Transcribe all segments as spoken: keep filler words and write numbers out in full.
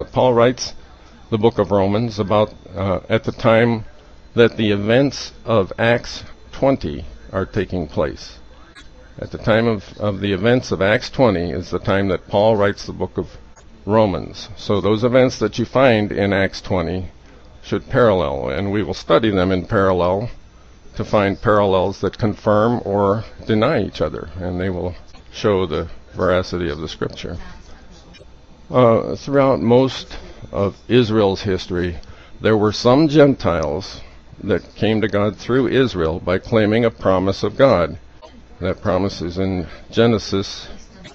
Paul writes the book of Romans about uh, at the time that the events of Acts twenty are taking place. At the time of, of the events of Acts twenty is the time that Paul writes the book of Romans. So those events that you find in Acts twenty should parallel, and we will study them in parallel to find parallels that confirm or deny each other, and they will show the veracity of the Scripture. Uh, throughout most of Israel's history, there were some Gentiles that came to God through Israel by claiming a promise of God. That promise is in Genesis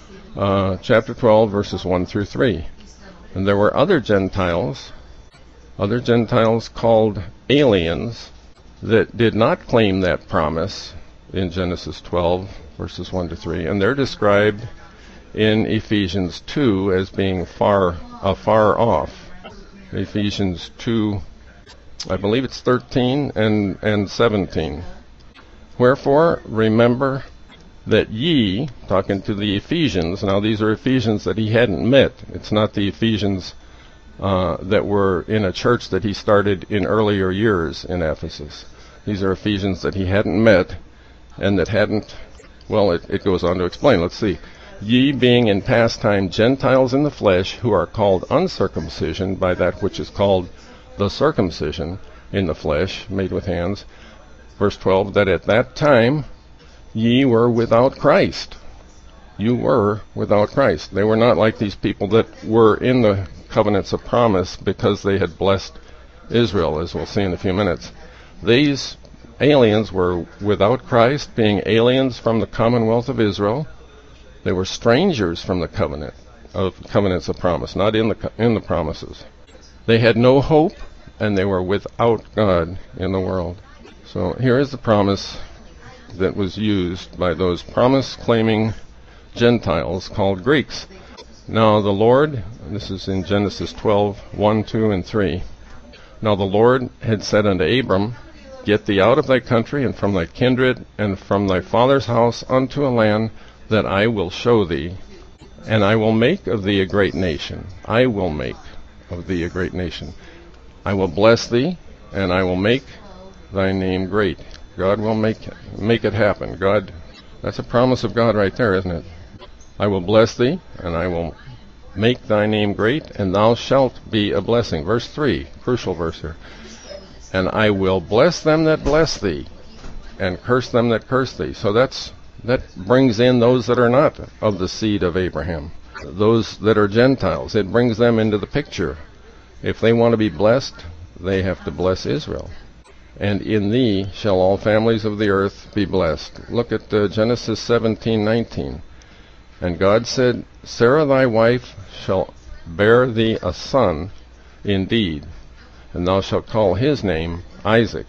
uh, chapter twelve, verses one through three. And there were other Gentiles, other Gentiles called aliens, that did not claim that promise in Genesis twelve, verses one to three, and they're described in Ephesians two as being far afar off. Ephesians two, I believe it's thirteen and, and seventeen. Wherefore, remember that ye, talking to the Ephesians, now these are Ephesians that he hadn't met. It's not the Ephesians uh, that were in a church that he started in earlier years in Ephesus. These are Ephesians that he hadn't met and that hadn't, well, it, it goes on to explain. Let's see. Ye being in past time Gentiles in the flesh, who are called uncircumcision by that which is called the circumcision in the flesh, made with hands. Verse twelve, that at that time ye were without Christ. You were without Christ. They were not like these people that were in the covenants of promise because they had blessed Israel, as we'll see in a few minutes. These aliens were without Christ, being aliens from the commonwealth of Israel. They were strangers from the covenant of covenants of promise, not in the in the promises. They had no hope, and they were without God in the world. So here is the promise that was used by those promise-claiming Gentiles called Greeks. Now the Lord, this is in Genesis twelve, one, two, and three. Now the Lord had said unto Abram, Get thee out of thy country, and from thy kindred, and from thy father's house, unto a land that I will show thee, and I will make of thee a great nation. I will make of thee a great nation. I will bless thee, and I will make thy name great. God will make it, make it happen. God, that's a promise of God right there, isn't it? I will bless thee, and I will make thy name great, and thou shalt be a blessing. Verse three, crucial verse here. And I will bless them that bless thee, and curse them that curse thee. So that's that brings in those that are not of the seed of Abraham, those that are Gentiles. It brings them into the picture. If they want to be blessed, they have to bless Israel. And in thee shall all families of the earth be blessed. Look at uh, Genesis seventeen nineteen. And God said, Sarah thy wife shall bear thee a son indeed, and thou shalt call his name Isaac.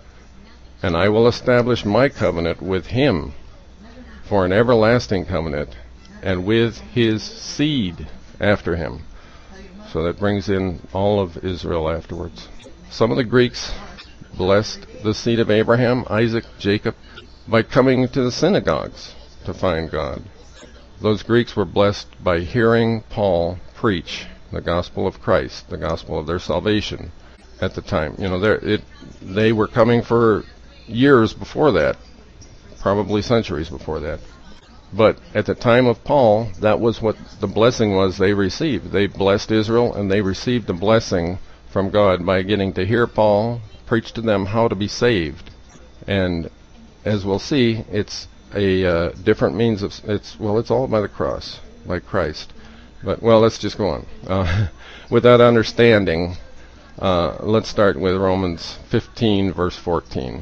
And I will establish my covenant with him for an everlasting covenant, and with his seed after him. So that brings in all of Israel afterwards. Some of the Greeks blessed the seed of Abraham, Isaac, Jacob, by coming to the synagogues to find God. Those Greeks were blessed by hearing Paul preach the gospel of Christ, the gospel of their salvation at the time. You know, it, they were coming for years before that, probably centuries before that. But at the time of Paul, that was what the blessing was they received. They blessed Israel, and they received a blessing from God by getting to hear Paul preach to them how to be saved. And as we'll see, it's a uh, different means of, it's, well, it's all by the cross, by Christ. But, well, let's just go on. Uh, with that understanding, uh, let's start with Romans fifteen, verse fourteen.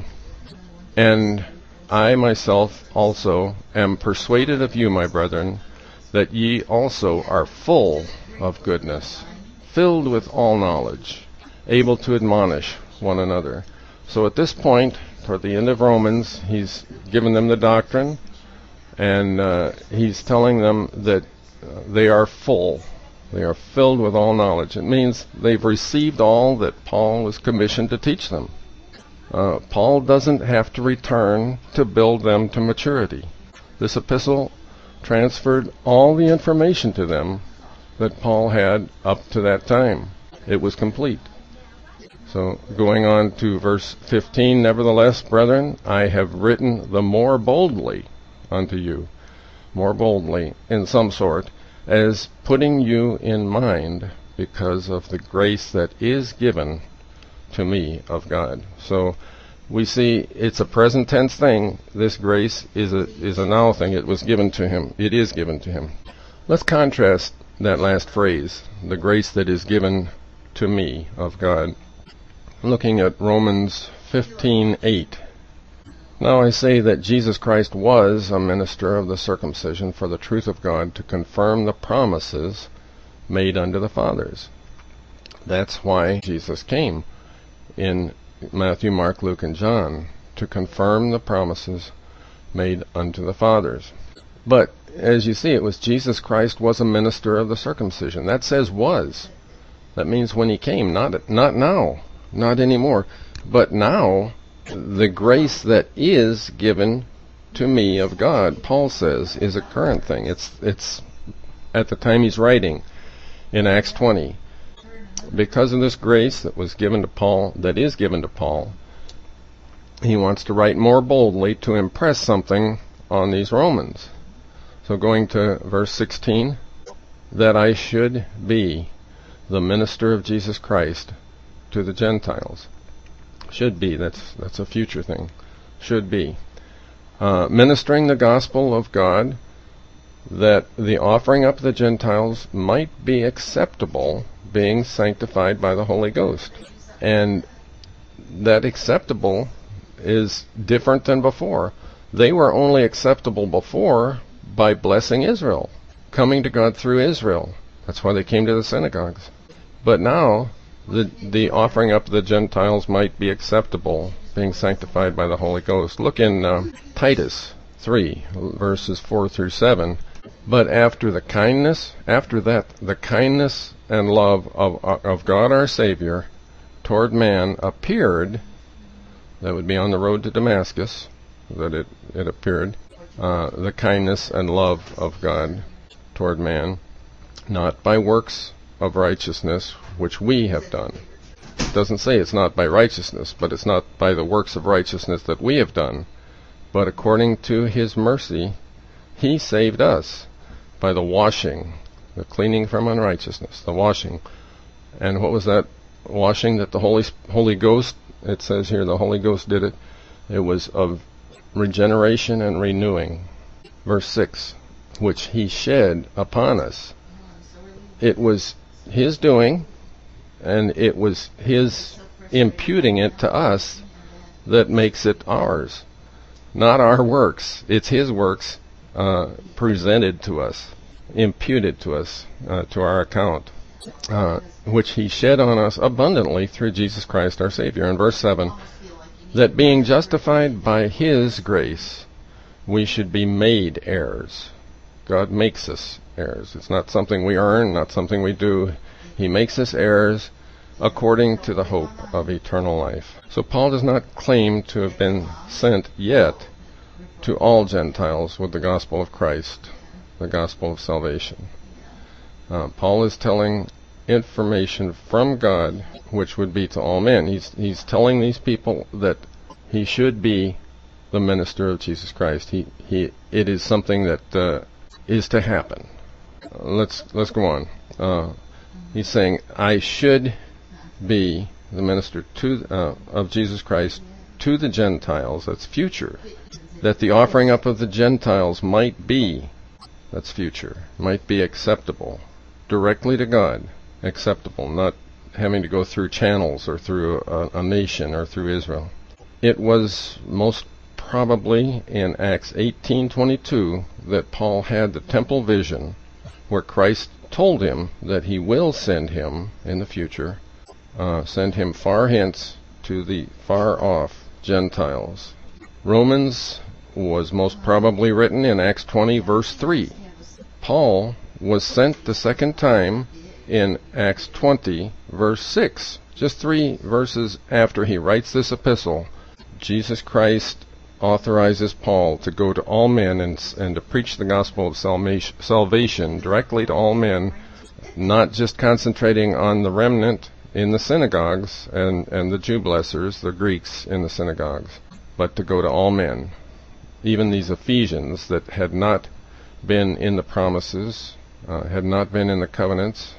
And I myself also am persuaded of you, my brethren, that ye also are full of goodness, filled with all knowledge, able to admonish one another. So at this point, toward the end of Romans, he's given them the doctrine, and uh, he's telling them that uh, they are full. They are filled with all knowledge. It means they've received all that Paul was commissioned to teach them. Uh, Paul doesn't have to return to build them to maturity. This epistle transferred all the information to them that Paul had up to that time. It was complete. So going on to verse fifteen, nevertheless, brethren, I have written the more boldly unto you, more boldly in some sort, as putting you in mind because of the grace that is given to me of God. So we see it's a present tense thing. This grace is a is a now thing. It was given to him. It is given to him. Let's contrast that last phrase, the grace that is given to me of God. Looking at Romans fifteen eight. Now I say that Jesus Christ was a minister of the circumcision for the truth of God, to confirm the promises made unto the fathers. That's why Jesus came in Matthew, Mark, Luke, and John, to confirm the promises made unto the fathers. But as you see, it was Jesus Christ was a minister of the circumcision. That says was. That means when he came, not not now, not anymore. But now, the grace that is given to me of God, Paul says, is a current thing. It's it's at the time he's writing in Acts twenty. Because of this grace that was given to Paul, that is given to Paul, he wants to write more boldly to impress something on these Romans. So going to verse sixteen, that I should be the minister of Jesus Christ to the Gentiles. Should be, that's that's a future thing. Should be. Uh, ministering the gospel of God, that the offering up of the Gentiles might be acceptable, being sanctified by the Holy Ghost. And that acceptable is different than before. They were only acceptable before by blessing Israel, coming to God through Israel. That's why they came to the synagogues. But now, the the offering up of the Gentiles might be acceptable, being sanctified by the Holy Ghost. Look in uh, Titus three, verses four through seven. But after the kindness, after that, the kindness and love of of God our Savior toward man appeared, that would be on the road to Damascus, that it, it appeared, uh, the kindness and love of God toward man, not by works of righteousness which we have done. It doesn't say it's not by righteousness, but it's not by the works of righteousness that we have done, but according to his mercy, he saved us by the washing, the cleaning from unrighteousness, the washing. And what was that washing that the Holy Holy Ghost, it says here, the Holy Ghost did it. It was of regeneration and renewing. Verse six, which he shed upon us. It was his doing, and it was his imputing it to us that makes it ours. Not our works. It's his works uh, presented to us, imputed to us, uh, to our account, uh, which he shed on us abundantly through Jesus Christ our Savior. In verse seven, that being justified by his grace, we should be made heirs. God makes us heirs. It's not something we earn, not something we do. He makes us heirs according to the hope of eternal life. So Paul does not claim to have been sent yet to all Gentiles with the gospel of Christ, the gospel of salvation. Uh, Paul is telling information from God, which would be to all men. He's he's telling these people that he should be the minister of Jesus Christ. He he. It is something that uh, is to happen. Uh, let's let's go on. Uh, he's saying, I should be the minister to uh, of Jesus Christ to the Gentiles. That's future. That the offering up of the Gentiles might be, that's future, might be acceptable directly to God, acceptable, not having to go through channels or through a, a nation or through Israel. It was most probably in Acts eighteen twenty-two that Paul had the temple vision where Christ told him that he will send him in the future, uh, send him far hence to the far off Gentiles. Romans was most probably written in Acts twenty verse three. Paul was sent the second time in Acts twenty verse six. Just three verses after he writes this epistle, Jesus Christ authorizes Paul to go to all men and, and to preach the gospel of salvation directly to all men not just concentrating on the remnant in the synagogues and, and the Jew blessers, the Greeks in the synagogues, but to go to all men, even these Ephesians that had not been in the promises, uh, had not been in the covenants.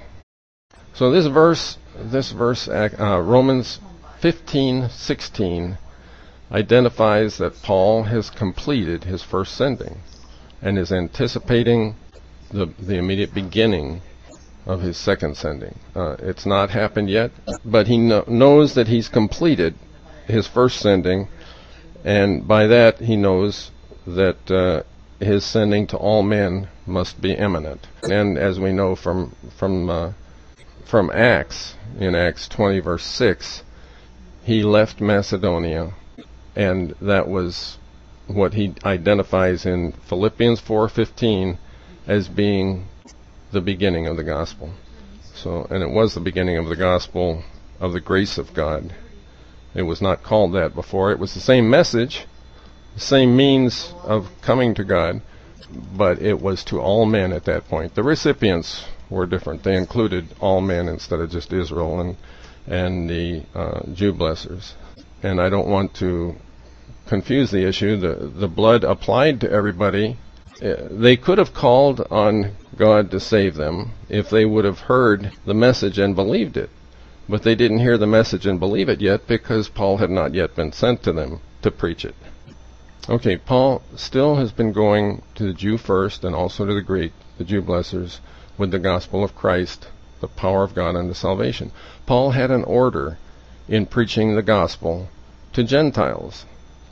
So this verse, this verse, uh, Romans fifteen sixteen, identifies that Paul has completed his first sending and is anticipating the the immediate beginning of his second sending. Uh, it's not happened yet, but he kno- knows that he's completed his first sending, and by that he knows that uh, his sending to all men must be imminent. And as we know from from uh, from Acts, in Acts twenty verse six, he left Macedonia, and that was what he identifies in Philippians four fifteen as being the beginning of the gospel. So, and it was the beginning of the gospel of the grace of God. It was not called that before. It was the same message, the same means of coming to God, but it was to all men at that point. The recipients were different. They included all men instead of just Israel and and the uh, Jew blessers. And I don't want to confuse the issue. The the blood applied to everybody. Uh, they could have called on God to save them if they would have heard the message and believed it. But they didn't hear the message and believe it yet because Paul had not yet been sent to them to preach it. Okay, Paul still has been going to the Jew first and also to the Greek, the Jew blessers, with the gospel of Christ, the power of God unto salvation. Paul had an order in preaching the gospel to Gentiles.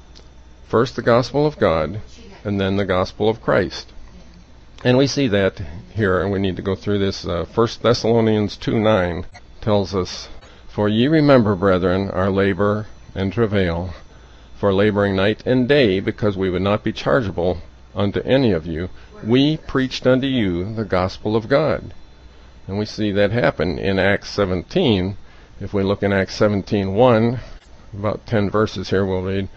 First the gospel of God, and then the gospel of Christ. And we see that here, and we need to go through this. Uh, First Thessalonians two nine tells us, For ye remember, brethren, our labor and travail, for laboring night and day, because we would not be chargeable unto any of you, we preached unto you the gospel of God. And we see that happen in Acts seventeen. If we look in Acts seventeen one, about ten verses here we'll read,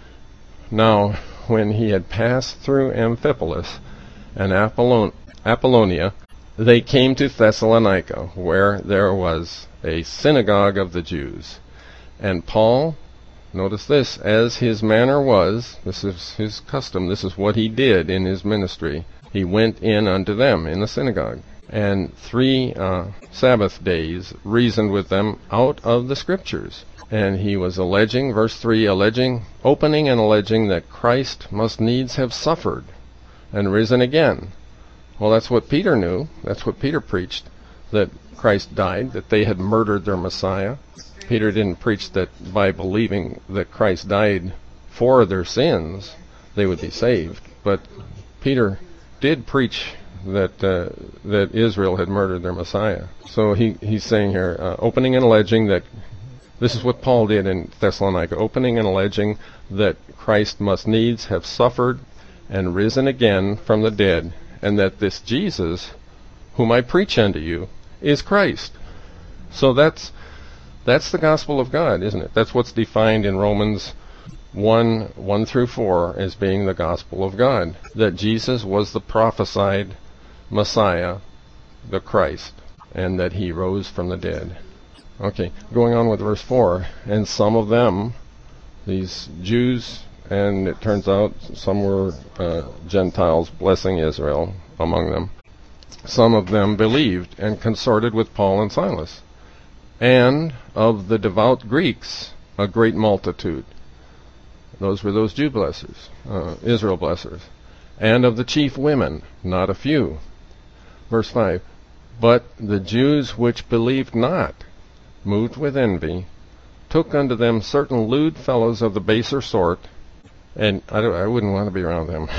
Now, when he had passed through Amphipolis and Apollon- Apollonia, they came to Thessalonica, where there was a synagogue of the Jews. And Paul, notice this, as his manner was, this is his custom, this is what he did in his ministry, he went in unto them in the synagogue, and three uh, Sabbath days reasoned with them out of the Scriptures. And he was alleging, verse three, alleging, opening and alleging that Christ must needs have suffered and risen again. Well, that's what Peter knew. That's what Peter preached, that Christ died, that they had murdered their Messiah. Peter didn't preach that by believing that Christ died for their sins, they would be saved. But Peter did preach that uh, that Israel had murdered their Messiah. So he, he's saying here, uh, opening and alleging that, this is what Paul did in Thessalonica, opening and alleging that Christ must needs have suffered and risen again from the dead, and that this Jesus, whom I preach unto you, is Christ. So that's that's the gospel of God, isn't it? That's what's defined in Romans one, one through four as being the gospel of God, that Jesus was the prophesied Messiah, the Christ, and that he rose from the dead. Okay, going on with verse four, and some of them, these Jews, and it turns out some were uh, Gentiles blessing Israel among them, some of them believed and consorted with Paul and Silas, and of the devout Greeks a great multitude. Those were those Jew blessers, uh, Israel blessers, and of the chief women, not a few. Verse five, but the Jews which believed not, moved with envy, took unto them certain lewd fellows of the baser sort, and I, don't, I wouldn't want to be around them,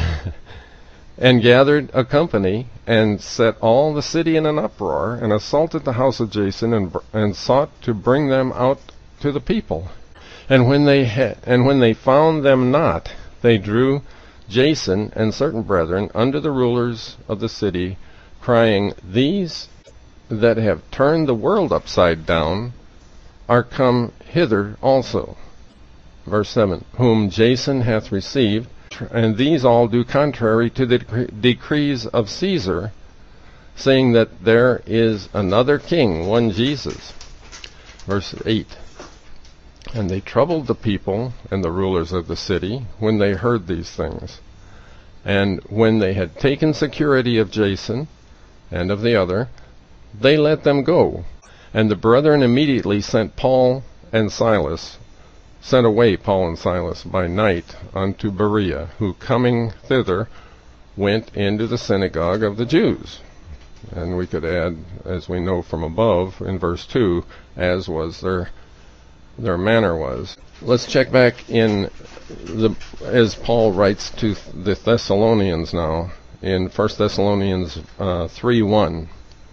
and gathered a company, and set all the city in an uproar, and assaulted the house of Jason, and, and sought to bring them out to the people. And when they ha- and when they found them not, they drew Jason and certain brethren unto the rulers of the city, crying, These that have turned the world upside down are come hither also. Verse seven, whom Jason hath received, and these all do contrary to the dec- decrees of Caesar, saying that there is another king, one Jesus. Verse eight. And they troubled the people and the rulers of the city when they heard these things. And when they had taken security of Jason and of the other, they let them go. And the brethren immediately sent Paul and Silas, sent away Paul and Silas by night unto Berea, who coming thither went into the synagogue of the Jews. And we could add, as we know from above, in verse two, as was their their manner was. Let's check back in the, as Paul writes to the Thessalonians now, in First Thessalonians uh, three one.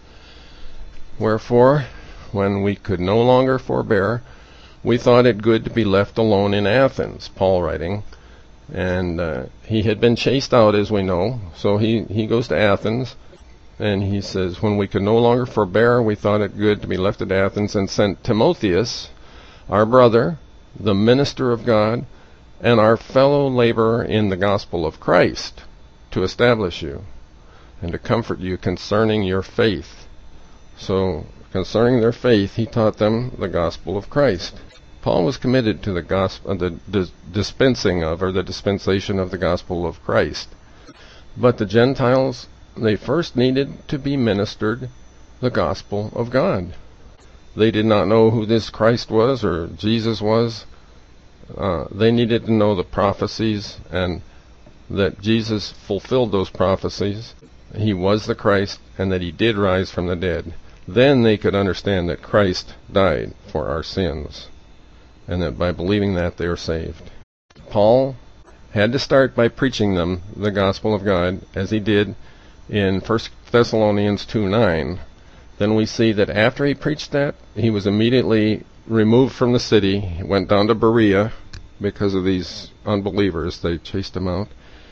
Wherefore, when we could no longer forbear, we thought it good to be left alone in Athens, Paul writing. And uh, he had been chased out, as we know, so he, he goes to Athens, and he says, when we could no longer forbear, we thought it good to be left at Athens, and sent Timotheus, our brother, the minister of God, and our fellow laborer in the gospel of Christ, to establish you, and to comfort you concerning your faith. So, concerning their faith, he taught them the gospel of Christ. Paul was committed to the gospel, the dis- dispensing of, or the dispensation of the gospel of Christ. But the Gentiles, they first needed to be ministered the gospel of God. They did not know who this Christ was, or Jesus was. Uh, they needed to know the prophecies, and that Jesus fulfilled those prophecies. He was the Christ, and that he did rise from the dead. Then they could understand that Christ died for our sins, and that by believing that they are saved. Paul had to start by preaching them the gospel of God, as he did in First Thessalonians two nine. Then we see that after he preached that, he was immediately removed from the city. He went down to Berea because of these unbelievers. They chased him out.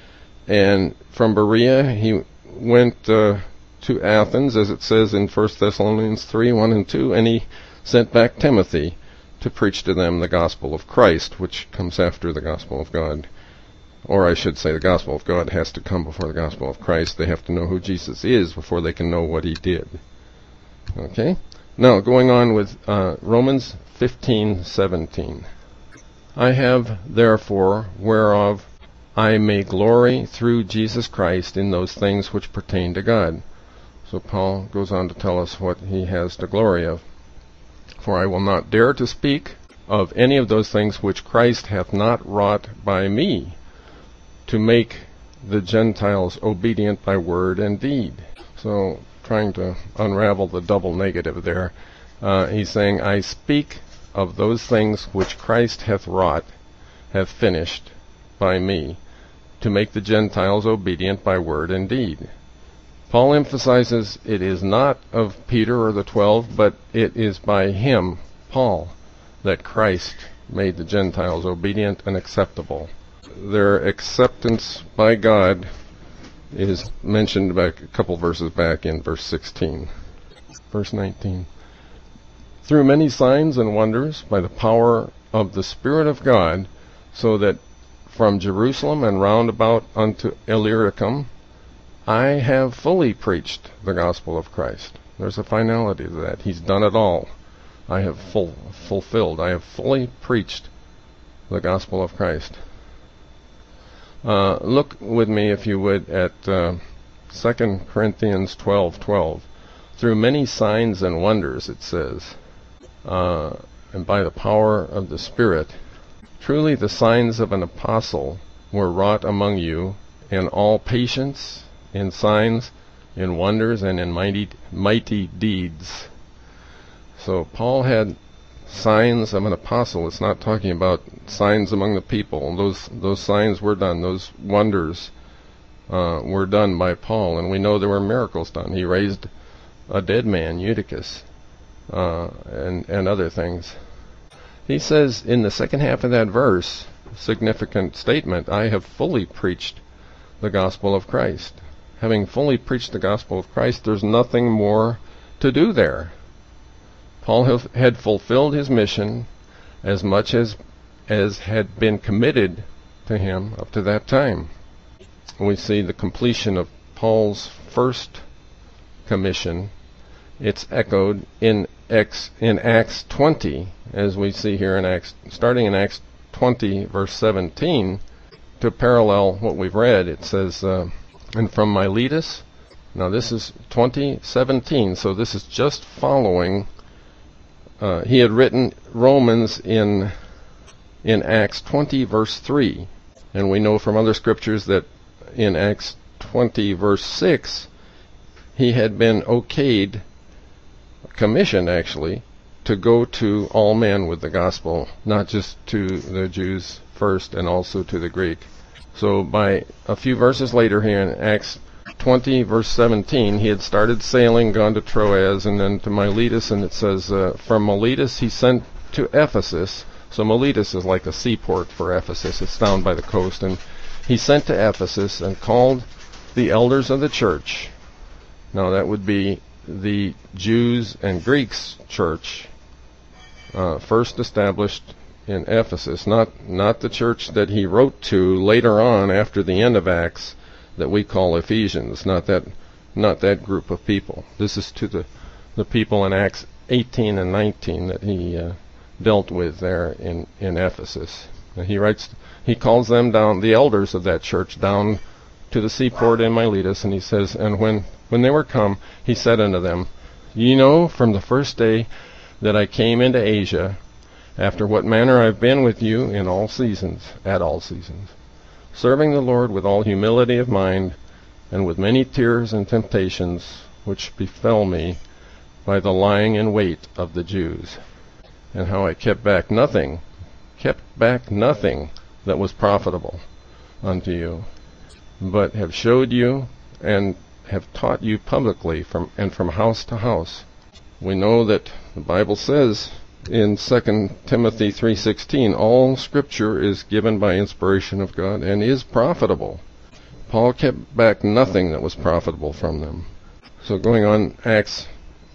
And from Berea, he went uh, to Athens, as it says in First Thessalonians three one and two, and he sent back Timothy to preach to them the gospel of Christ, which comes after the gospel of God. Or I should say the gospel of God has to come before the gospel of Christ. They have to know who Jesus is before they can know what he did. Okay? Now, going on with uh, Romans fifteen seventeen. I have, therefore, whereof I may glory through Jesus Christ in those things which pertain to God. So Paul goes on to tell us what he has to glory of. For I will not dare to speak of any of those things which Christ hath not wrought by me, to make the Gentiles obedient by word and deed. So, trying to unravel the double negative there, uh, he's saying, I speak of those things which Christ hath wrought, hath finished by me, to make the Gentiles obedient by word and deed. Paul emphasizes it is not of Peter or the twelve, but it is by him, Paul, that Christ made the Gentiles obedient and acceptable. Their acceptance by God is mentioned back a couple verses back in verse sixteen. Verse nineteen. Through many signs and wonders, by the power of the Spirit of God, so that from Jerusalem and round about unto Illyricum, I have fully preached the gospel of Christ. There's a finality to that. He's done it all. I have full, fulfilled. I have fully preached the gospel of Christ. Uh, look with me, if you would, at uh, Second Corinthians twelve twelve. Through many signs and wonders, it says, uh, and by the power of the Spirit, truly the signs of an apostle were wrought among you in all patience, in signs, in wonders, and in mighty, mighty deeds. So Paul had signs of an apostle. It's not talking about signs among the people. Those those signs were done. Those wonders uh, were done by Paul, and we know there were miracles done. He raised a dead man, Eutychus, uh, and and other things. He says in the second half of that verse, significant statement, I have fully preached the gospel of Christ. Having fully preached the gospel of Christ, there's nothing more to do there. Paul had fulfilled his mission as much as as had been committed to him up to that time. We see the completion of Paul's first commission. It's echoed in Acts, in Acts twenty, as we see here in Acts, starting in Acts twenty, verse seventeen, to parallel what we've read. It says, uh, and from Miletus, now this is twenty seventeen, so this is just following. Uh, he had written Romans in in Acts twenty, verse three, and we know from other scriptures that in Acts twenty, verse six, he had been okayed, commissioned actually, to go to all men with the gospel, not just to the Jews first and also to the Greek. So by a few verses later here in Acts twenty, verse seventeen, he had started sailing, gone to Troas, and then to Miletus, and it says, uh, from Miletus he sent to Ephesus. So Miletus is like a seaport for Ephesus. It's down by the coast, and he sent to Ephesus and called the elders of the church. Now that would be the Jews and Greeks church, uh, first established in Ephesus, not not the church that he wrote to later on after the end of Acts, that we call Ephesians. Not that not that group of people. This is to the the people in Acts eighteen and nineteen that he uh, dealt with there in in Ephesus. And he writes, he calls them down, the elders of that church, down to the seaport in Miletus, and he says, and when when they were come, he said unto them, Ye know from the first day that I came into Asia, after what manner I have been with you in all seasons, at all seasons, serving the Lord with all humility of mind, and with many tears and temptations, which befell me by the lying in wait of the Jews, and how I kept back nothing, kept back nothing that was profitable unto you, but have showed you and have taught you publicly from and from house to house. We know that the Bible says in Second Timothy three sixteen, all Scripture is given by inspiration of God and is profitable. Paul kept back nothing that was profitable from them. So going on, Acts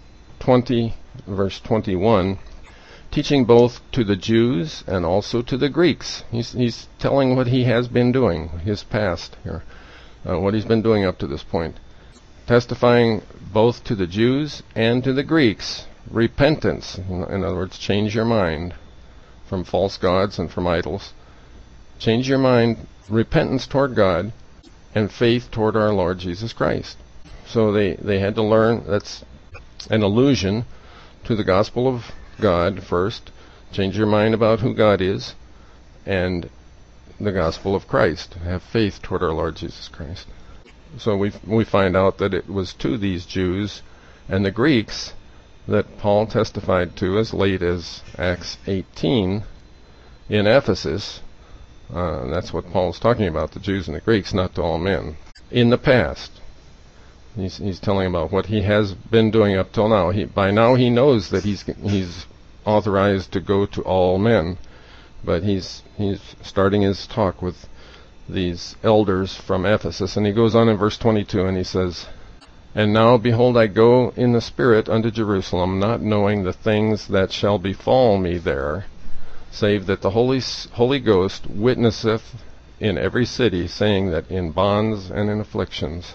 twenty, verse twenty-one, teaching both to the Jews and also to the Greeks. He's, he's telling what he has been doing, his past here, uh, what he's been doing up to this point. Testifying both to the Jews and to the Greeks, repentance, in other words, change your mind from false gods and from idols. Change your mind, repentance toward God, and faith toward our Lord Jesus Christ. So they, they had to learn, that's an allusion to the gospel of God first, change your mind about who God is, and the gospel of Christ, have faith toward our Lord Jesus Christ. So we we find out that it was to these Jews and the Greeks that Paul testified to as late as Acts eighteen in Ephesus. Uh, and that's what Paul's talking about, the Jews and the Greeks, not to all men. In the past, he's he's telling about what he has been doing up till now. He by now he knows that he's he's authorized to go to all men, but he's he's starting his talk with these elders from Ephesus, and he goes on in verse twenty-two, and he says, And now, behold, I go in the Spirit unto Jerusalem, not knowing the things that shall befall me there, save that the Holy Holy Ghost witnesseth in every city, saying that in bonds and in afflictions,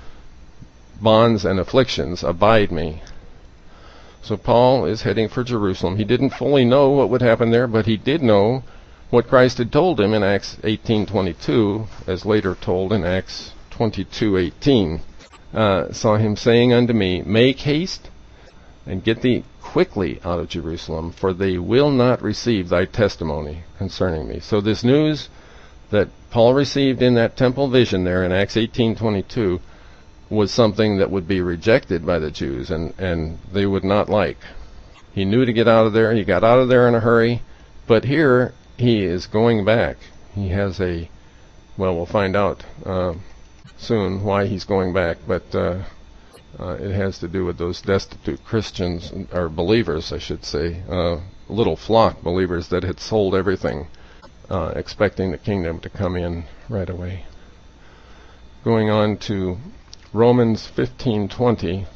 bonds and afflictions abide me. So Paul is heading for Jerusalem. He didn't fully know what would happen there, but he did know what Christ had told him in Acts eighteen twenty-two, as later told in Acts twenty-two eighteen. Uh, saw him saying unto me, Make haste, and get thee quickly out of Jerusalem, for they will not receive thy testimony concerning me. So this news that Paul received in that temple vision there in Acts eighteen twenty-two was something that would be rejected by the Jews, and, and they would not like. He knew to get out of there. He got out of there in a hurry. But here he is going back. He has a, well, we'll find out uh, soon why he's going back, but uh, uh, it has to do with those destitute Christians, or believers, I should say, uh, little flock believers that had sold everything, uh, expecting the kingdom to come in right away. Going on to Romans fifteen twenty.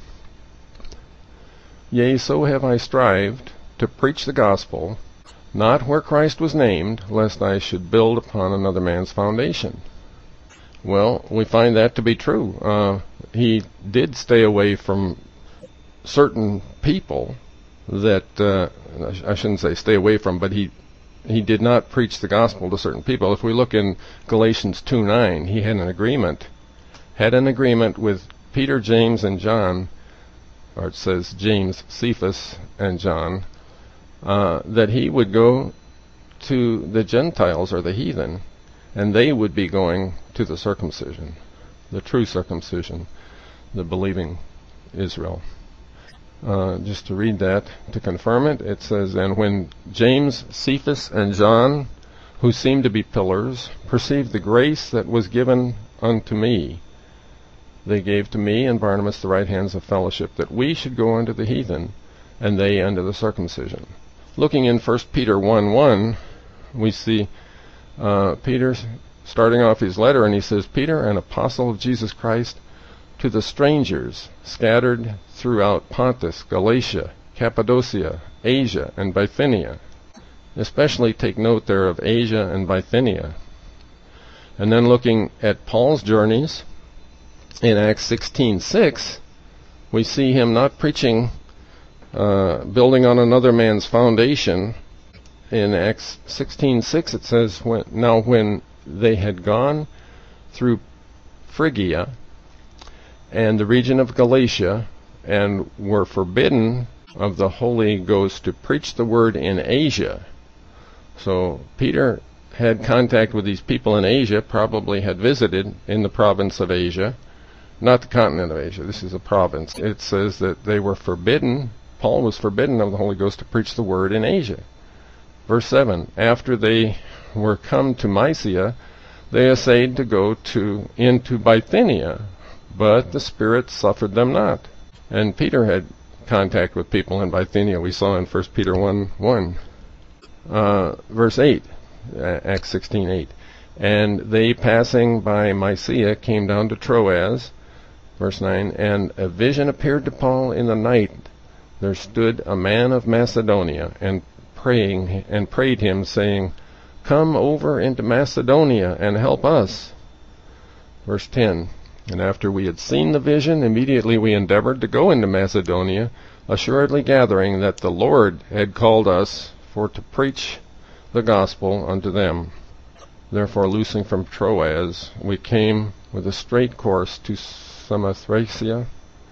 Yea, so have I strived to preach the gospel, not where Christ was named, lest I should build upon another man's foundation. Well, we find that to be true. Uh, he did stay away from certain people that, uh, I shouldn't say stay away from, but he he did not preach the gospel to certain people. If we look in Galatians two nine, he had an agreement, had an agreement with Peter, James, and John, or it says James, Cephas, and John, uh, that he would go to the Gentiles or the heathen, and they would be going to the circumcision, the true circumcision, the believing Israel. Uh, just to read that, to confirm it, it says, "And when James, Cephas, and John, who seemed to be pillars, perceived the grace that was given unto me, they gave to me and Barnabas the right hands of fellowship, that we should go unto the heathen, and they unto the circumcision." Looking in First Peter one one, we see uh, Peter starting off his letter, and he says, "Peter, an apostle of Jesus Christ, to the strangers scattered throughout Pontus, Galatia, Cappadocia, Asia, and Bithynia." Especially take note there of Asia and Bithynia. And then looking at Paul's journeys in Acts sixteen six, we see him not preaching, uh, building on another man's foundation. In Acts sixteen six it says, when, "Now when they had gone through Phrygia and the region of Galatia, and were forbidden of the Holy Ghost to preach the word in Asia." So Peter had contact with these people in Asia, probably had visited in the province of Asia, not the continent of Asia, this is a province. It says that they were forbidden, Paul was forbidden of the Holy Ghost to preach the word in Asia. Verse seven, "After they were come to Mysia, they essayed to go to into Bithynia, but the Spirit suffered them not." And Peter had contact with people in Bithynia, we saw in First Peter one one. Uh, verse eight, Acts sixteen eight. "And they passing by Mysia came down to Troas." Verse nine, "And a vision appeared to Paul in the night. There stood a man of Macedonia, and praying and prayed him, saying, Come over into Macedonia and help us." Verse ten, "And after we had seen the vision, immediately we endeavored to go into Macedonia, assuredly gathering that the Lord had called us for to preach the gospel unto them. Therefore, loosing from Troas, we came with a straight course to Samothracia,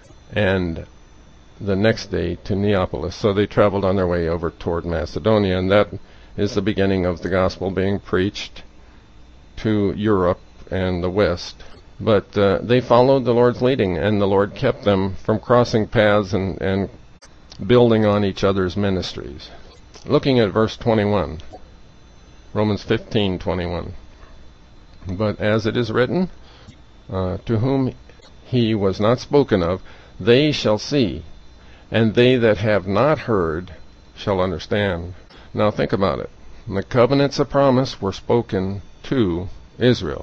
and the next day to Neapolis." So they traveled on their way over toward Macedonia, and that is the beginning of the gospel being preached to Europe and the West. But uh, they followed the Lord's leading, and the Lord kept them from crossing paths and, and building on each other's ministries. Looking at verse twenty-one, Romans fifteen twenty-one. "But as it is written, uh, to whom he was not spoken of, they shall see, and they that have not heard shall understand." Now think about it. The covenants of promise were spoken to Israel.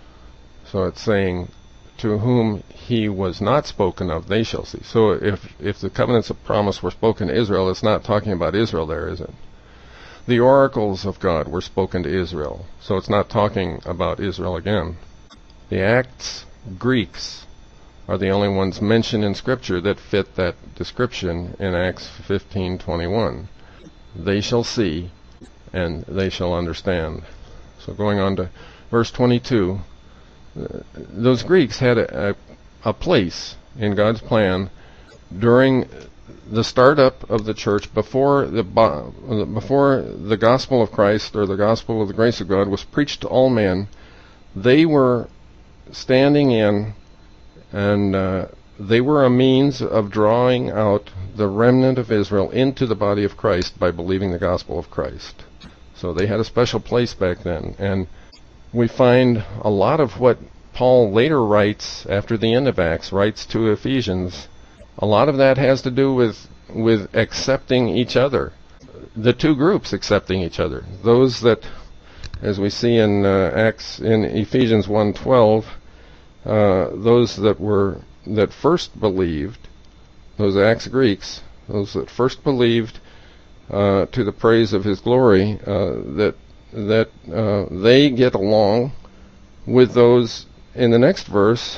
So it's saying, to whom he was not spoken of, they shall see. So if if the covenants of promise were spoken to Israel, it's not talking about Israel there, is it? The oracles of God were spoken to Israel. So it's not talking about Israel again. The Acts Greeks are the only ones mentioned in Scripture that fit that description in Acts fifteen twenty-one. They shall see, and they shall understand. So going on to verse twenty-two, uh, those Greeks had a, a, a place in God's plan during the startup of the church, before the before the gospel of Christ, or the gospel of the grace of God, was preached to all men. They were standing in, and uh, they were a means of drawing out the remnant of Israel into the body of Christ by believing the gospel of Christ. So they had a special place back then. And we find a lot of what Paul later writes after the end of Acts, writes to Ephesians. A lot of that has to do with with accepting each other. The two groups accepting each other. Those that, as we see in uh, Acts, in Ephesians one twelve, uh, those that were that first believed, those Acts Greeks, those that first believed uh, to the praise of His glory, uh, that that uh, they get along with those in the next verse,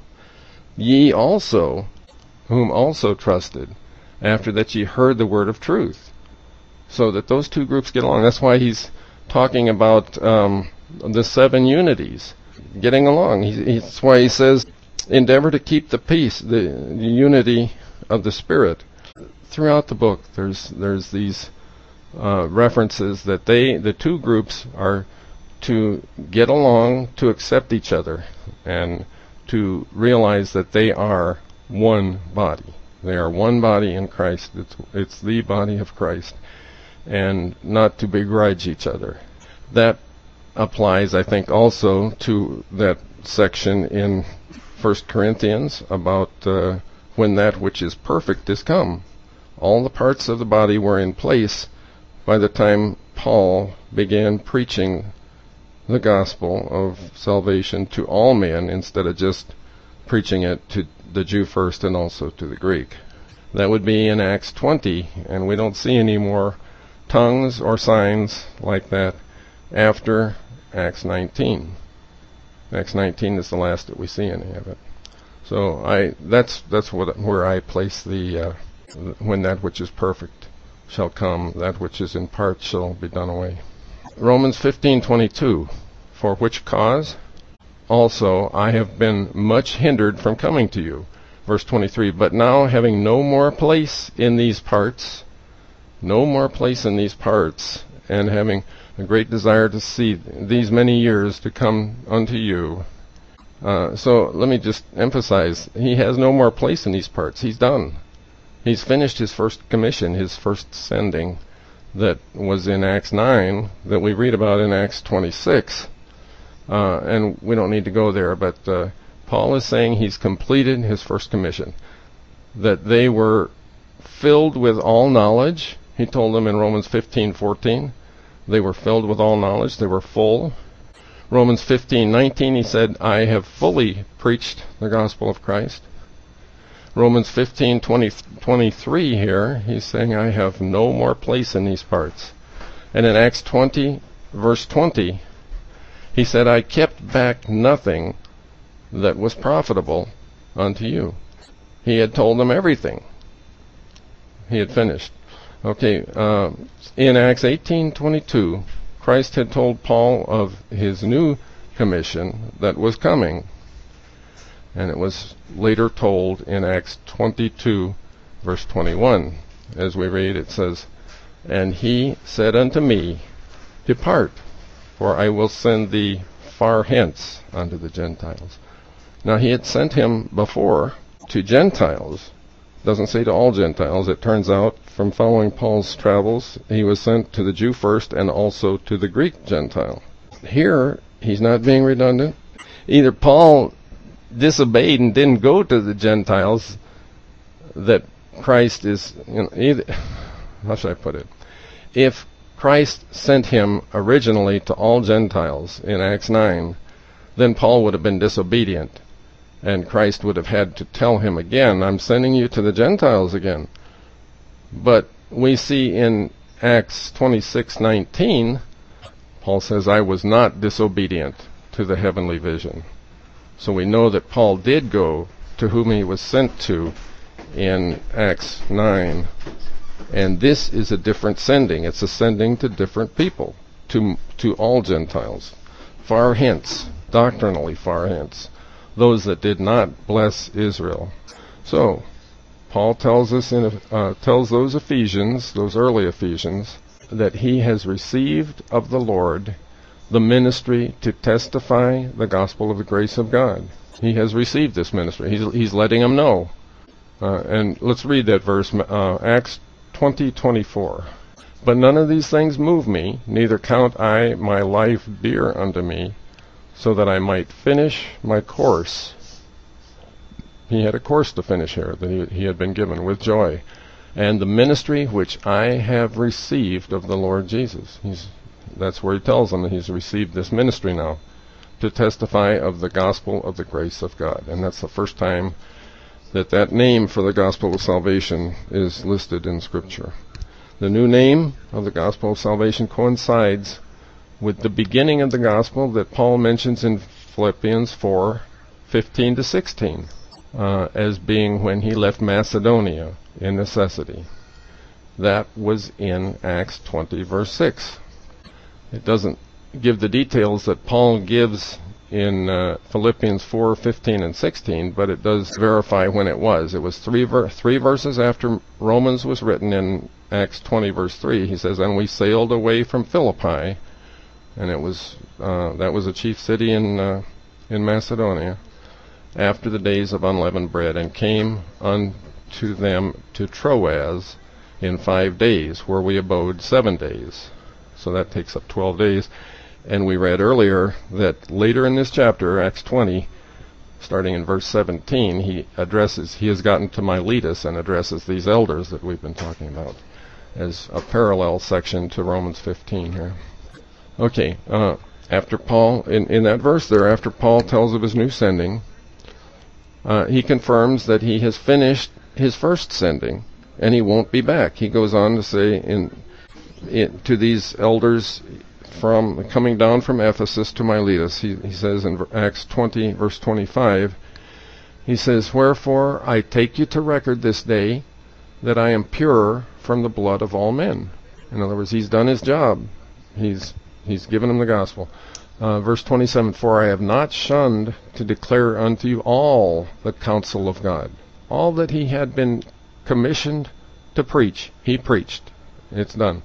ye also, whom also trusted, after that ye heard the word of truth. So that those two groups get along. That's why he's talking about um, the seven unities, getting along. He, that's why he says, endeavor to keep the peace, the, the unity of the Spirit. Throughout the book, there's there's these uh, references that they, the two groups, are to get along, to accept each other, and to realize that they are one body. They are one body in Christ. It's, it's the body of Christ, and not to begrudge each other. That applies, I think, also to that section in First Corinthians about uh, when that which is perfect is come. All the parts of the body were in place by the time Paul began preaching the gospel of salvation to all men, instead of just preaching it to the Jew first and also to the Greek. That would be in Acts twenty, and we don't see any more tongues or signs like that after Acts nineteen. Acts nineteen is the last that we see any of it. So I that's that's what where I place the uh, when that which is perfect shall come, that which is in part shall be done away. Romans fifteen twenty-two, for which cause also I have been much hindered from coming to you. Verse twenty-three, but now having no more place in these parts, no more place in these parts, and having a great desire to see these many years to come unto you. Uh, so let me just emphasize, he has no more place in these parts. He's done. He's finished his first commission, his first sending, that was in Acts nine, that we read about in Acts twenty-six. Uh, and we don't need to go there, but uh, Paul is saying he's completed his first commission, that they were filled with all knowledge. He told them in Romans fifteen fourteen, they were filled with all knowledge, they were full. Romans fifteen nineteen, he said, I have fully preached the gospel of Christ. Romans fifteen twenty-three here, he's saying, I have no more place in these parts. And in Acts twenty, verse twenty, he said, I kept back nothing that was profitable unto you. He had told them everything. He had finished. Okay, uh, in Acts eighteen twenty-two, Christ had told Paul of his new commission that was coming. And it was later told in Acts twenty-two, verse twenty-one. As we read, it says, and he said unto me, depart, for I will send thee far hence unto the Gentiles. Now he had sent him before to Gentiles. Doesn't say to all Gentiles. It turns out, from following Paul's travels, he was sent to the Jew first and also to the Greek Gentile. Here, he's not being redundant. Either Paul disobeyed and didn't go to the Gentiles, that Christ is, you know, either, how should I put it? If Christ sent him originally to all Gentiles in Acts nine, then Paul would have been disobedient, and Christ would have had to tell him again, I'm sending you to the Gentiles again. But we see in Acts twenty-six nineteen, Paul says, I was not disobedient to the heavenly vision. So we know that Paul did go to whom he was sent to in Acts nine. And this is a different sending. It's a sending to different people, to to all Gentiles, far hence, doctrinally far hence, those that did not bless Israel. So, Paul tells us in uh, tells those Ephesians, those early Ephesians, that he has received of the Lord the ministry to testify the gospel of the grace of God. He has received this ministry. He's, he's letting them know. Uh, and let's read that verse, uh, Acts twenty twenty-four. But none of these things move me, neither count I my life dear unto me, so that I might finish my course. He had a course to finish here that he, he had been given with joy. And the ministry which I have received of the Lord Jesus. He's, that's where he tells them that he's received this ministry now, to testify of the gospel of the grace of God. And that's the first time that that name for the gospel of salvation is listed in Scripture. The new name of the gospel of salvation coincides with the beginning of the gospel that Paul mentions in Philippians four fifteen to sixteen, uh, as being when he left Macedonia in necessity. That was in Acts twenty, verse six. It doesn't give the details that Paul gives in uh, Philippians four, fifteen, and sixteen, but it does verify when it was. It was three, ver- three verses after Romans was written in Acts twenty, verse three. He says, "And we sailed away from Philippi," and it was uh, that was a chief city in uh, in Macedonia, "after the days of unleavened bread, and came unto them to Troas in five days, where we abode seven days." So that takes up twelve days. And we read earlier that later in this chapter, Acts twenty, starting in verse seventeen, he addresses, he has gotten to Miletus and addresses these elders that we've been talking about as a parallel section to Romans fifteen here. Okay, uh, after Paul, in, in that verse there, after Paul tells of his new sending, uh, he confirms that he has finished his first sending, and he won't be back. He goes on to say in, in to these elders, from coming down from Ephesus to Miletus, he, he says in Acts twenty, verse twenty-five, he says, "Wherefore I take you to record this day that I am pure from the blood of all men." In other words, he's done his job. He's he's given them the gospel. Uh, verse twenty-seven, "For I have not shunned to declare unto you all the counsel of God." All that he had been commissioned to preach, he preached. It's done.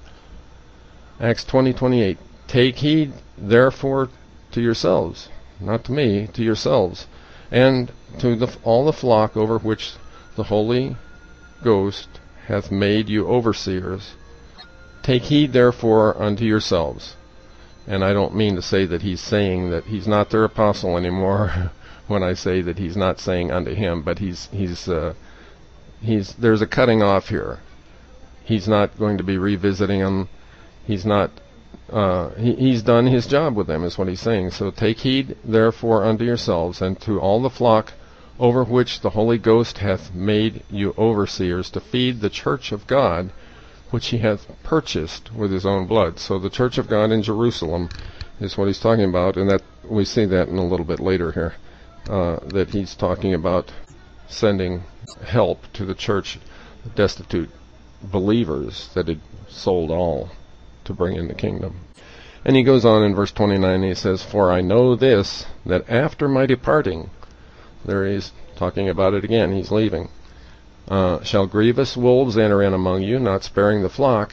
Acts twenty, twenty-eight, "Take heed therefore to yourselves," not to me, to yourselves, "and to the, all the flock over which the Holy Ghost hath made you overseers. Take heed therefore unto yourselves." And I don't mean to say that he's saying that he's not their apostle anymore when I say that he's not saying unto him, but he's he's uh, he's there's a cutting off here. He's not going to be revisiting them. He's not Uh, he, he's done his job with them, is what he's saying. "So take heed therefore unto yourselves, and to all the flock over which the Holy Ghost hath made you overseers, to feed the church of God, which he hath purchased with his own blood." So the church of God in Jerusalem is what he's talking about, and that we see that in a little bit later here, uh, that he's talking about sending help to the church, destitute believers that had sold all to bring in the kingdom. And he goes on in verse twenty-nine, he says, "For I know this, that after my departing," there he's talking about it again, he's leaving, uh, "shall grievous wolves enter in among you, not sparing the flock."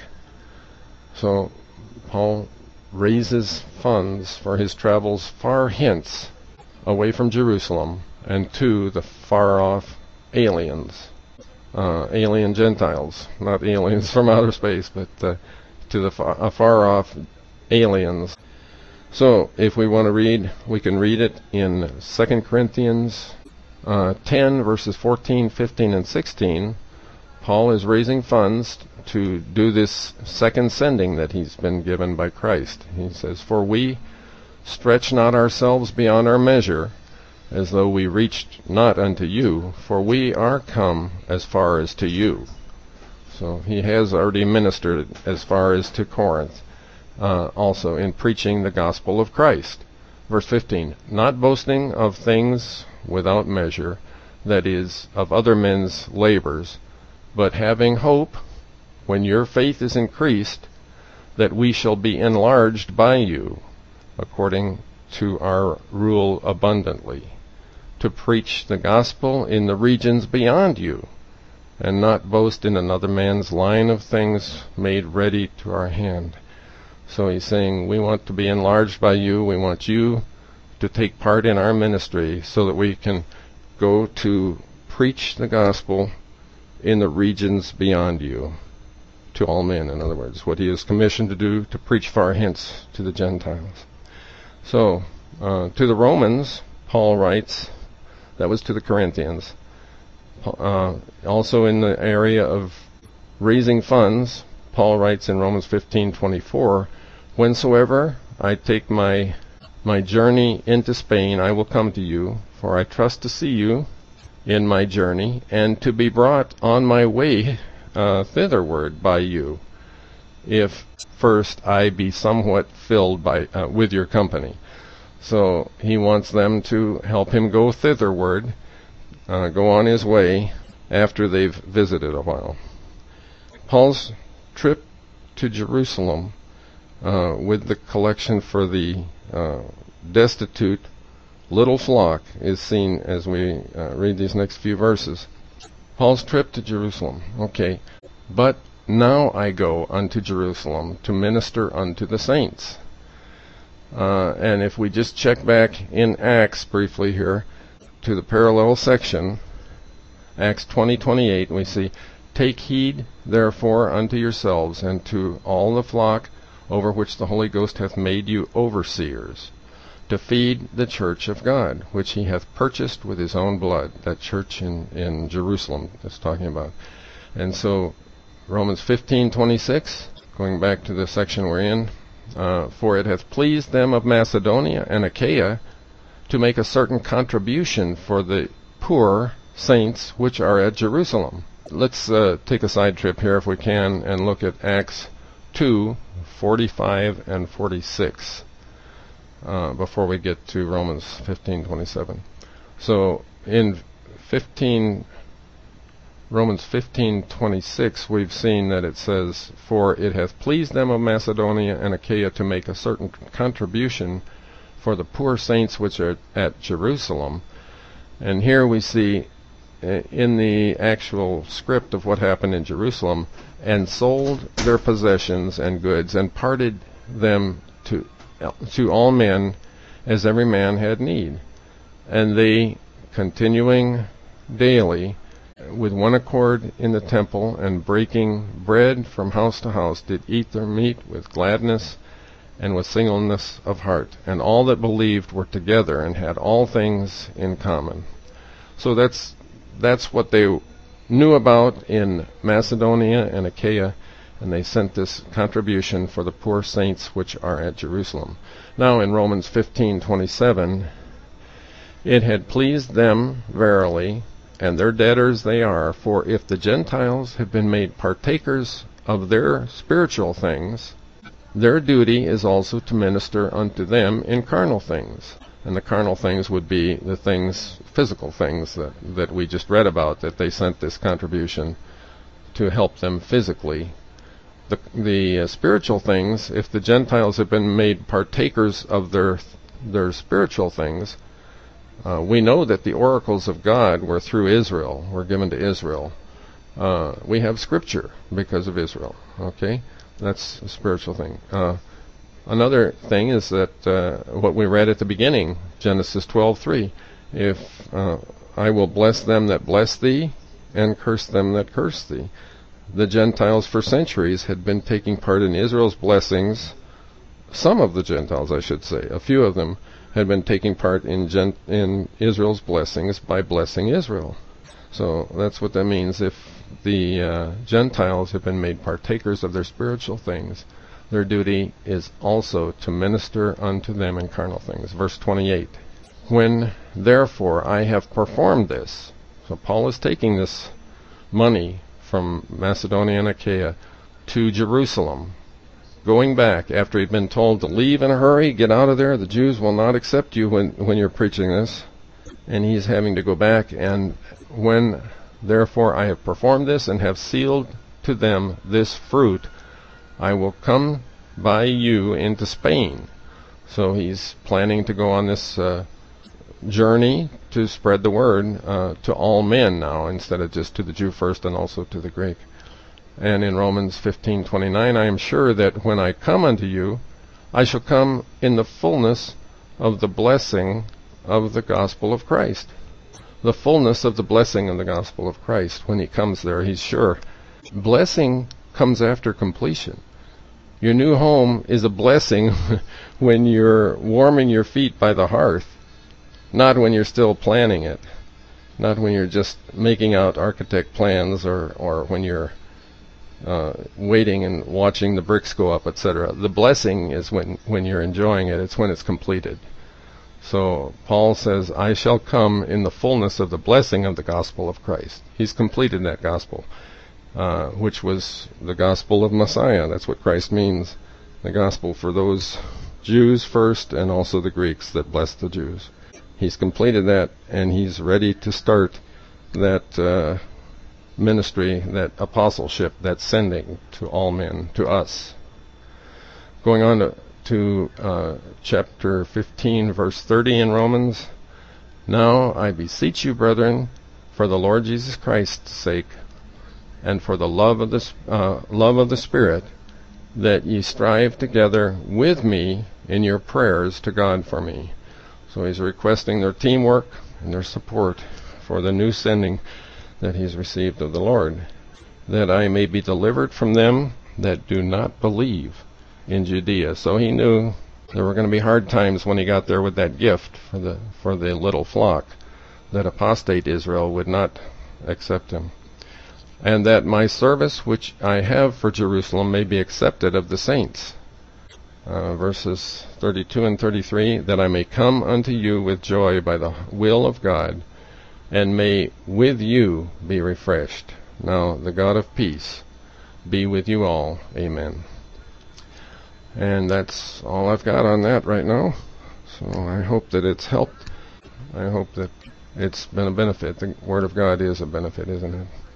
So Paul raises funds for his travels far hence, away from Jerusalem, and to the far-off aliens, uh, alien Gentiles, not aliens from outer space, but uh, to the far, uh, far off aliens. So if we want to read, we can read it in Second Corinthians uh, ten, verses fourteen, fifteen, and sixteen. Paul is raising funds to do this second sending that he's been given by Christ. He says, "For we stretch not ourselves beyond our measure, as though we reached not unto you, for we are come as far as to you." So he has already ministered as far as to Corinth, uh, also in preaching the gospel of Christ. Verse fifteen, "Not boasting of things without measure, that is, of other men's labors, but having hope, when your faith is increased, that we shall be enlarged by you, according to our rule abundantly, to preach the gospel in the regions beyond you, and not boast in another man's line of things made ready to our hand." So he's saying, we want to be enlarged by you. We want you to take part in our ministry so that we can go to preach the gospel in the regions beyond you, to all men, in other words, what he is commissioned to do, to preach far hence to the Gentiles. So, uh, to the Romans, Paul writes, that was to the Corinthians, Uh, also in the area of raising funds, Paul writes in Romans fifteen twenty-four, "Whensoever I take my my journey into Spain, I will come to you, for I trust to see you in my journey, and to be brought on my way uh, thitherward by you, if first I be somewhat filled by uh, with your company." So he wants them to help him go thitherward, uh, go on his way after they've visited a while. Paul's trip to Jerusalem uh, with the collection for the uh, destitute little flock is seen as we uh, read these next few verses. Paul's trip to Jerusalem. Okay. But now I go unto Jerusalem to minister unto the saints. Uh, and if we just check back in Acts briefly here to the parallel section, Acts twenty twenty-eight, we see, take heed therefore unto yourselves and to all the flock over which the Holy Ghost hath made you overseers, to feed the church of God, which he hath purchased with his own blood. That church in, in Jerusalem that's talking about. And so Romans fifteen twenty-six, going back to the section we're in, uh, for it hath pleased them of Macedonia and Achaia to make a certain contribution for the poor saints which are at Jerusalem. Let's uh, take a side trip here if we can and look at Acts two forty-five and forty-six uh, before we get to Romans fifteen twenty-seven. So in fifteen Romans fifteen twenty-six, we've seen that it says, for it hath pleased them of Macedonia and Achaia to make a certain contribution for the poor saints which are at Jerusalem. And here we see uh, in the actual script of what happened in Jerusalem, and sold their possessions and goods, and parted them to to all men as every man had need. And they, continuing daily with one accord in the temple, and breaking bread from house to house, did eat their meat with gladness and with singleness of heart. And all that believed were together, and had all things in common. So that's that's what they knew about in Macedonia and Achaia, and they sent this contribution for the poor saints which are at Jerusalem. Now in Romans fifteen twenty-seven, it had pleased them verily, and their debtors they are, for if the Gentiles have been made partakers of their spiritual things, their duty is also to minister unto them in carnal things. And the carnal things would be the things, physical things that, that we just read about, that they sent this contribution to help them physically. The, the uh, spiritual things, if the Gentiles have been made partakers of their their spiritual things, uh, we know that the oracles of God were through Israel, were given to Israel. Uh, we have Scripture because of Israel. Okay, that's a spiritual thing. Uh, Another thing is that uh, what we read at the beginning, Genesis twelve three, if uh, I will bless them that bless thee, and curse them that curse thee. The Gentiles for centuries had been taking part in Israel's blessings. Some of the Gentiles, I should say, a few of them, had been taking part in, Gen- in Israel's blessings by blessing Israel. So that's what that means. If the uh, Gentiles have been made partakers of their spiritual things, their duty is also to minister unto them in carnal things. Verse twenty-eight. When therefore I have performed this, so Paul is taking this money from Macedonia and Achaia to Jerusalem, going back after he'd been told to leave in a hurry, get out of there, the Jews will not accept you when, when you're preaching this, and he's having to go back, and when therefore I have performed this and have sealed to them this fruit, I will come by you into Spain. So he's planning to go on this uh, journey to spread the word uh, to all men now, instead of just to the Jew first and also to the Greek. And in Romans fifteen twenty-nine, I am sure that when I come unto you, I shall come in the fullness of the blessing of the gospel of Christ. The fullness of the blessing of the gospel of Christ. When he comes there, he's sure. Blessing comes after completion. Your new home is a blessing when you're warming your feet by the hearth, not when you're still planning it, not when you're just making out architect plans, or, or when you're uh, waiting and watching the bricks go up, et cetera. The blessing is when, when you're enjoying it. It's when it's completed. So Paul says, I shall come in the fullness of the blessing of the gospel of Christ. He's completed that gospel. Uh, which was the gospel of Messiah. That's what Christ means. The gospel for those Jews first and also the Greeks that blessed the Jews. He's completed that, and he's ready to start that uh, ministry, that apostleship, that sending to all men, to us. Going on to, to uh, chapter fifteen, verse thirty in Romans. Now I beseech you, brethren, for the Lord Jesus Christ's sake, and for the love of the uh, love of the Spirit, that ye strive together with me in your prayers to God for me. So he's requesting their teamwork and their support for the new sending that he's received of the Lord, that I may be delivered from them that do not believe in Judea. So he knew there were going to be hard times when he got there with that gift for the for the little flock, that apostate Israel would not accept him. And that my service which I have for Jerusalem may be accepted of the saints. Uh, verses thirty-two and thirty-three, that I may come unto you with joy by the will of God, and may with you be refreshed. Now the God of peace be with you all. Amen. And that's all I've got on that right now. So I hope that it's helped. I hope that it's been a benefit. The Word of God is a benefit, isn't it?